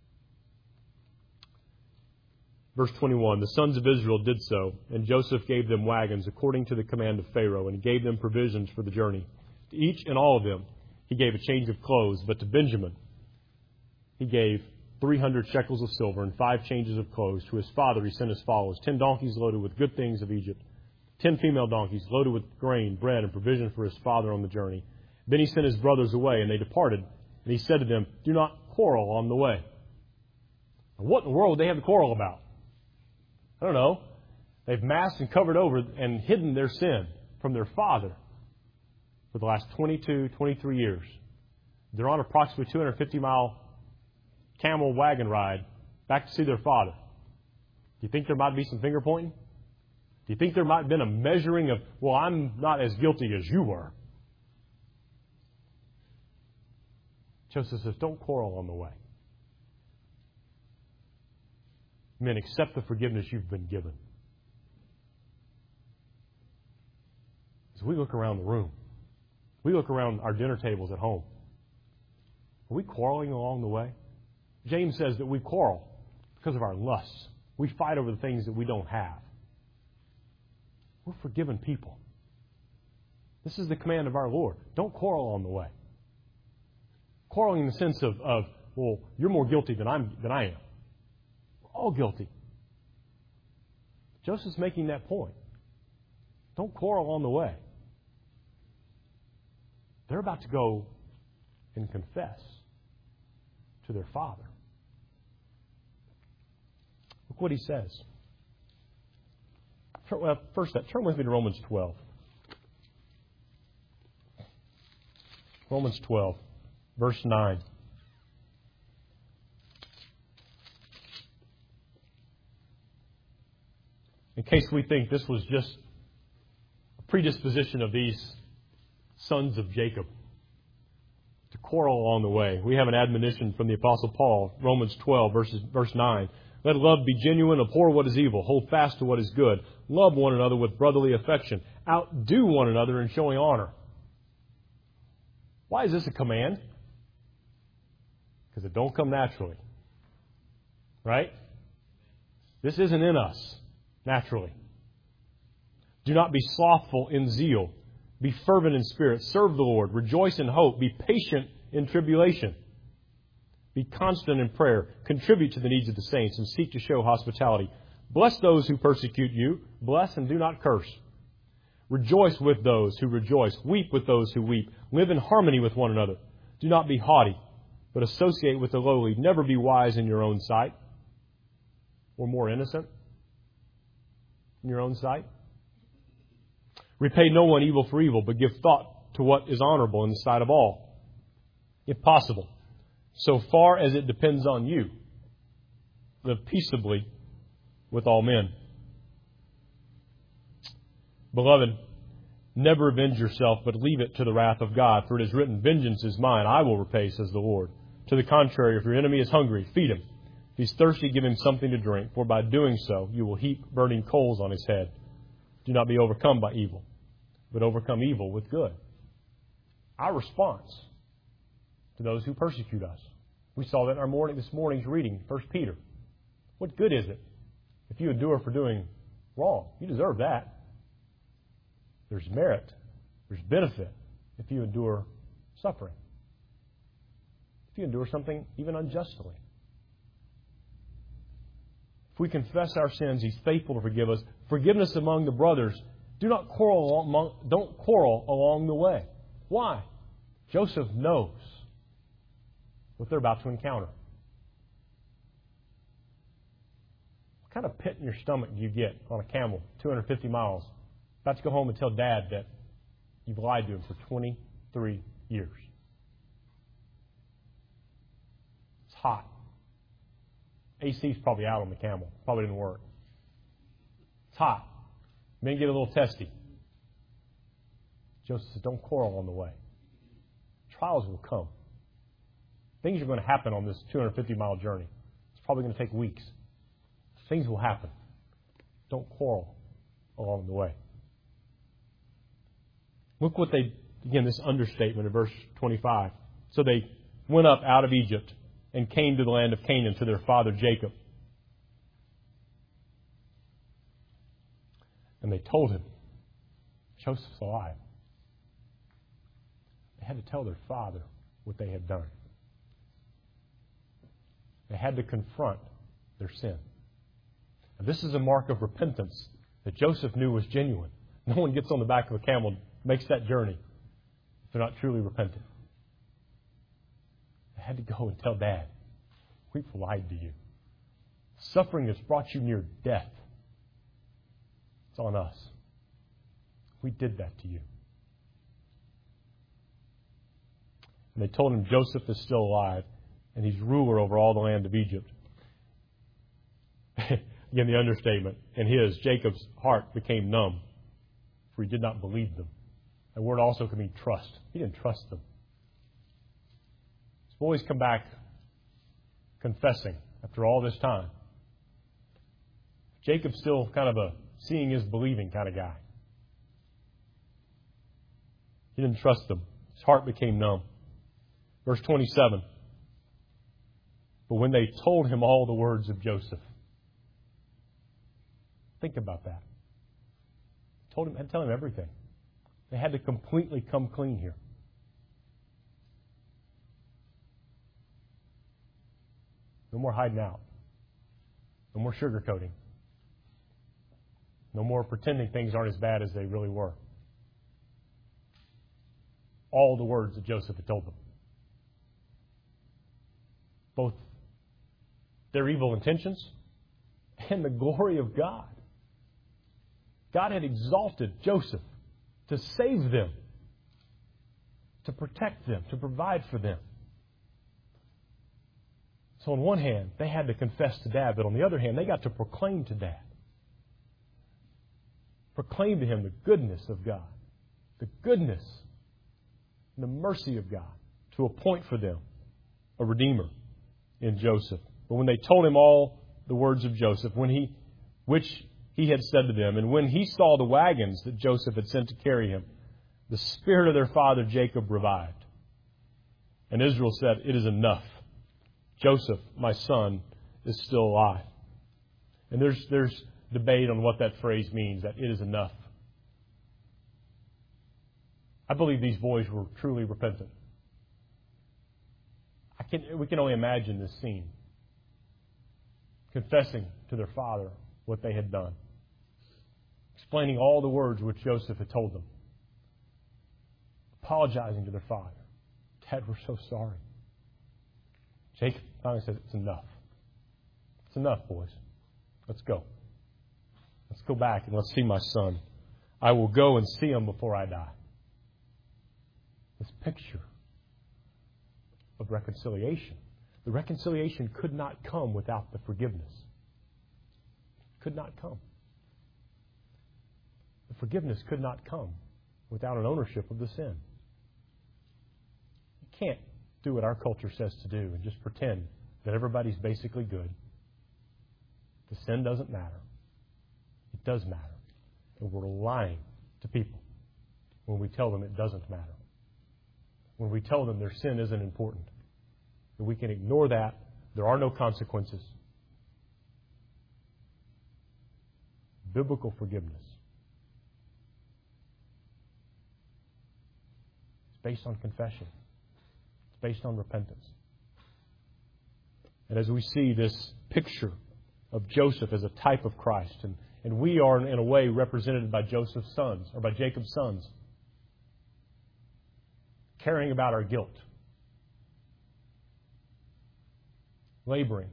Verse 21, the sons of Israel did so, and Joseph gave them wagons according to the command of Pharaoh, and he gave them provisions for the journey. To each and all of them he gave a change of clothes, but to Benjamin he gave 300 shekels of silver and 5 changes of clothes. To his father he sent as follows: 10 donkeys loaded with good things of Egypt, 10 female donkeys loaded with grain, bread, and provision for his father on the journey. Then he sent his brothers away, and they departed. And he said to them, do not quarrel on the way. Now, what in the world would they have to quarrel about? I don't know. They've masked and covered over and hidden their sin from their father for the last 22, 23 years. They're on approximately 250-mile camel wagon ride back to see their father. Do you think there might be some finger pointing? Do you think there might have been a measuring of, well, I'm not as guilty as you were? Joseph says, don't quarrel on the way. Men, accept the forgiveness you've been given. As we look around the room, we look around our dinner tables at home, are we quarreling along the way? James says that we quarrel because of our lusts. We fight over the things that we don't have. We're forgiven people. This is the command of our Lord. Don't quarrel on the way. Quarreling in the sense of well, you're more guilty than I am. We're all guilty. Joseph's making that point. Don't quarrel on the way. They're about to go and confess to their father. Look what he says. First, turn with me to Romans 12. Romans 12, verse 9. In case we think this was just a predisposition of these sons of Jacob to quarrel along the way, we have an admonition from the Apostle Paul, Romans 12, verse 9. Let love be genuine, abhor what is evil, hold fast to what is good, love one another with brotherly affection, outdo one another in showing honor. Why is this a command? Because it don't come naturally. Right? This isn't in us naturally. Do not be slothful in zeal. Be fervent in spirit. Serve the Lord. Rejoice in hope. Be patient in tribulation. Be constant in prayer. Contribute to the needs of the saints and seek to show hospitality. Bless those who persecute you. Bless and do not curse. Rejoice with those who rejoice. Weep with those who weep. Live in harmony with one another. Do not be haughty, but associate with the lowly. Never be wise in your own sight. Or more innocent in your own sight. Repay no one evil for evil, but give thought to what is honorable in the sight of all. If possible, so far as it depends on you, live peaceably with all men. Beloved, never avenge yourself, but leave it to the wrath of God. For it is written, vengeance is mine, I will repay, says the Lord. To the contrary, if your enemy is hungry, feed him. If he's thirsty, give him something to drink. For by doing so, you will heap burning coals on his head. Do not be overcome by evil, but overcome evil with good. Our response to those who persecute us. We saw that in this morning's reading, 1 Peter. What good is it if you endure for doing wrong? You deserve that. There's merit. There's benefit if you endure suffering. If you endure something even unjustly. If we confess our sins, He's faithful to forgive us. Forgiveness among the brothers. Don't quarrel along the way. Why? Joseph knows what they're about to encounter. What kind of pit in your stomach do you get on a camel, 250 miles, about to go home and tell Dad that you've lied to him for 23 years? It's hot. AC's probably out on the camel. Probably didn't work. It's hot. Men get a little testy. Joseph says, don't quarrel on the way. Trials will come. Things are going to happen on this 250-mile journey. It's probably going to take weeks. Things will happen. Don't quarrel along the way. Look what again, this understatement in verse 25. So they went up out of Egypt and came to the land of Canaan to their father Jacob. And they told him, Joseph's alive. They had to tell their father what they had done. They had to confront their sin. Now, this is a mark of repentance that Joseph knew was genuine. No one gets on the back of a camel and makes that journey if they're not truly repentant. They had to go and tell Dad, we've lied to you. Suffering that's brought you near death, it's on us. We did that to you. And they told him Joseph is still alive and he's ruler over all the land of Egypt. Again, the understatement. And Jacob's heart became numb, for he did not believe them. That word also can mean trust. He didn't trust them. His boys come back confessing after all this time. Jacob's still kind of a seeing is believing kind of guy. He didn't trust them. His heart became numb. Verse 27. But when they told him all the words of Joseph. Think about that. Had to tell him everything. They had to completely come clean here. No more hiding out. No more sugarcoating. No more pretending things aren't as bad as they really were. All the words that Joseph had told them. Both their evil intentions and the glory of God. God had exalted Joseph to save them, to protect them, to provide for them. So on one hand, they had to confess to Dad, but on the other hand, they got to proclaim to Dad. Proclaim to him the goodness of God, the goodness and the mercy of God, to appoint for them a Redeemer in Joseph. But when they told him all the words of Joseph, which he had said to them, and when he saw the wagons that Joseph had sent to carry him, the spirit of their father Jacob revived. And Israel said, "It is enough. Joseph, my son, is still alive." And there's debate on what that phrase means, that it is enough. I believe these boys were truly repentant. We can only imagine this scene. Confessing to their father what they had done. Explaining all the words which Joseph had told them. Apologizing to their father. "Dad, we're so sorry." Jacob finally said, "It's enough. It's enough, boys. Let's go. Let's go back and let's see my son. I will go and see him before I die." This picture of reconciliation. The reconciliation could not come without the forgiveness. Could not come. The forgiveness could not come without an ownership of the sin. You can't do what our culture says to do and just pretend that everybody's basically good. The sin doesn't matter. It does matter. And we're lying to people when we tell them it doesn't matter. When we tell them their sin isn't important. That we can ignore that. There are no consequences. Biblical forgiveness. It's based on confession. It's based on repentance. And as we see this picture of Joseph as a type of Christ, and we are in a way represented by Joseph's sons, or by Jacob's sons, caring about our guilt, laboring,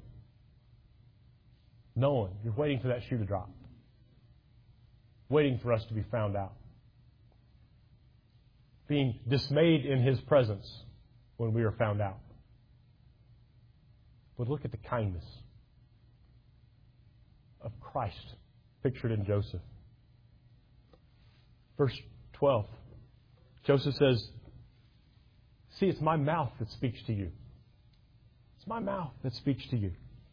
knowing you're waiting for that shoe to drop, waiting for us to be found out, being dismayed in His presence when we are found out. But look at the kindness of Christ pictured in Joseph. Verse 12. Joseph says, "See, it's my mouth that speaks to you. It's my mouth that speaks to you."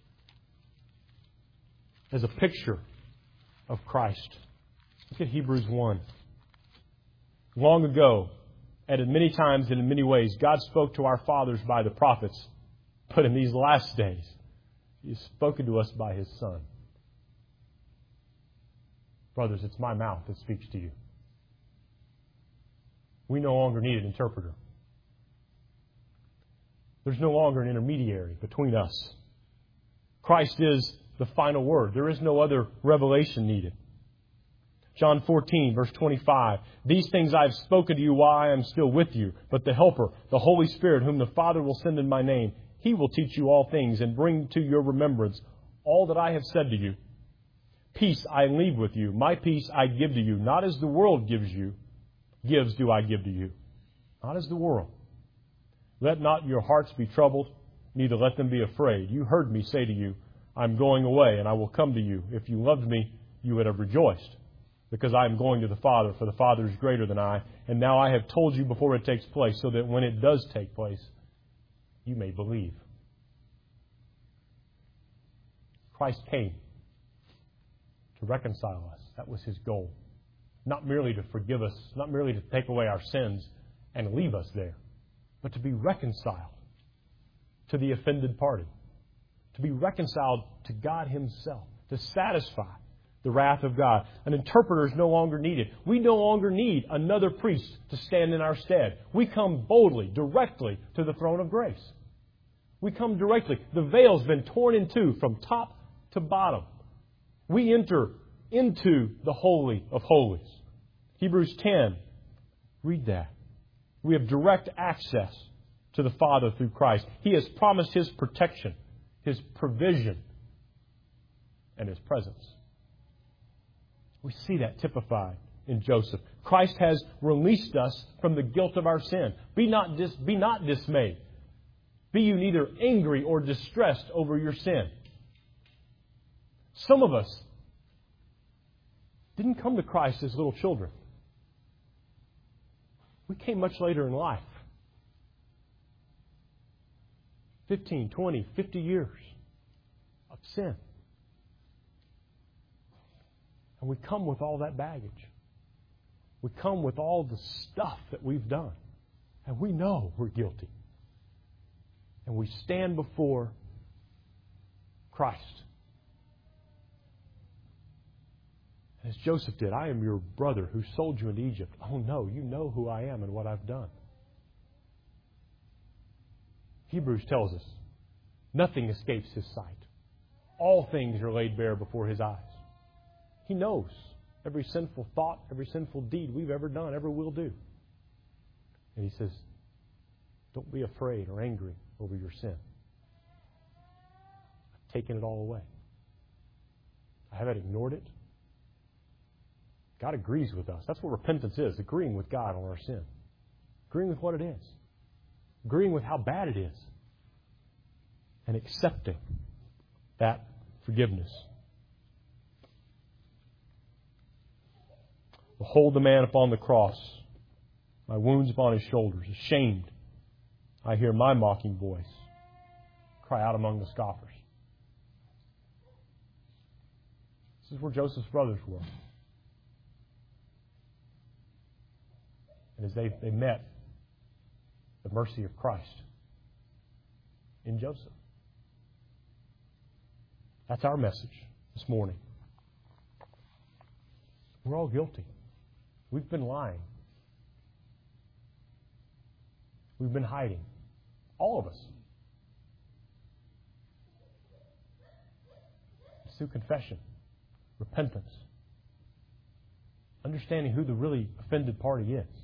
As a picture of Christ. Look at Hebrews 1. Long ago, and in many times and in many ways, God spoke to our fathers by the prophets. But in these last days, He has spoken to us by His Son. Brothers, it's my mouth that speaks to you. We no longer need an interpreter. There's no longer an intermediary between us. Christ is the final word. There is no other revelation needed. John 14, verse 25. "These things I have spoken to you while I am still with you. But the Helper, the Holy Spirit, whom the Father will send in my name, He will teach you all things and bring to your remembrance all that I have said to you. Peace I leave with you. My peace I give to you. Not as the world gives do I give to you. Not as the world. Let not your hearts be troubled, neither let them be afraid. You heard me say to you, I'm going away, and I will come to you. If you loved me, you would have rejoiced, because I am going to the Father, for the Father is greater than I. And now I have told you before it takes place, so that when it does take place, you may believe." Christ came to reconcile us. That was His goal. Not merely to forgive us, not merely to take away our sins and leave us there, but to be reconciled to the offended party. To be reconciled to God Himself. To satisfy the wrath of God. An interpreter is no longer needed. We no longer need another priest to stand in our stead. We come boldly, directly to the throne of grace. We come directly. The veil's been torn in two from top to bottom. We enter into the Holy of Holies. Hebrews 10. Read that. We have direct access to the Father through Christ. He has promised His protection, His provision, and His presence. We see that typified in Joseph. Christ has released us from the guilt of our sin. Be not dismayed. Be you neither angry or distressed over your sin. Some of us didn't come to Christ as little children. We came much later in life. 15, 20, 50 years of sin. And we come with all that baggage. We come with all the stuff that we've done. And we know we're guilty. And we stand before Christ. And as Joseph did, I am your brother who sold you into Egypt. Oh no, you know who I am and what I've done. Hebrews tells us, nothing escapes His sight. All things are laid bare before His eyes. He knows every sinful thought, every sinful deed we've ever done, ever will do. And He says, don't be afraid or angry over your sin. I've taken it all away. I haven't ignored it. God agrees with us. That's what repentance is, agreeing with God on our sin. Agreeing with what it is. Agreeing with how bad it is. And accepting that forgiveness. Behold the man upon the cross, my wounds upon His shoulders. Ashamed, I hear my mocking voice cry out among the scoffers. This is where Joseph's brothers were. And as they met the mercy of Christ in Joseph. That's our message this morning. We're all guilty. We've been lying. We've been hiding. All of us. It's through confession, repentance, understanding who the really offended party is.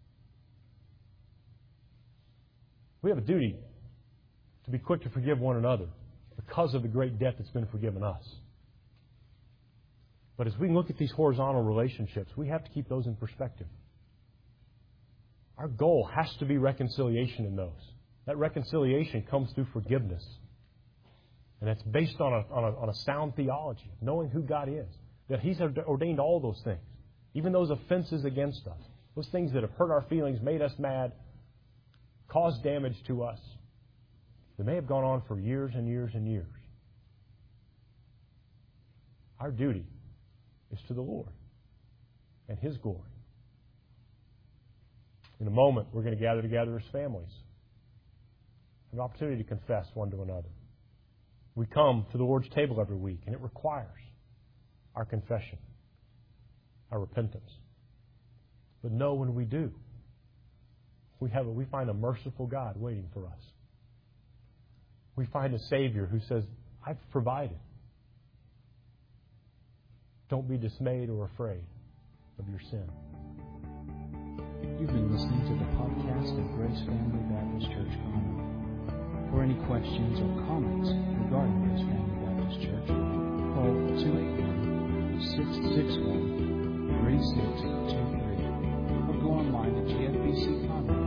We have a duty to be quick to forgive one another because of the great debt that's been forgiven us. But as we look at these horizontal relationships, we have to keep those in perspective. Our goal has to be reconciliation in those. That reconciliation comes through forgiveness. And that's based on a sound theology, knowing who God is. That He's ordained all those things. Even those offenses against us. Those things that have hurt our feelings, made us mad, caused damage to us. They may have gone on for years and years and years. Our duty is to the Lord and His glory. In a moment, we're going to gather together as families. Have an opportunity to confess one to another. We come to the Lord's table every week, and it requires our confession, our repentance. But know when we do, we find a merciful God waiting for us. We find a Savior who says, I've provided. Don't be dismayed or afraid of your sin.
You've been listening to the podcast of Grace Family Baptist Church, Conroe. For any questions or comments regarding Grace Family Baptist Church, call 281-661-3623 or go online at gfbcconroe.com.